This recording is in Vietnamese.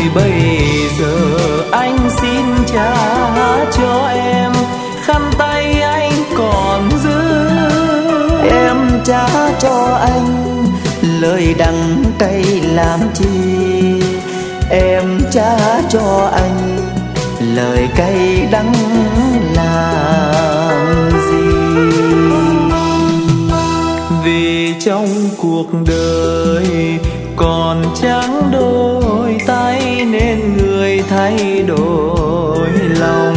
bây giờ anh xin trả cho em khăn tay anh còn giữ. Em trả cho anh lời đắng cay làm chi, em trả cho anh lời cay đắng làm gì. Vì trong cuộc đời còn chẳng đôi tay nên người thay đổi lòng.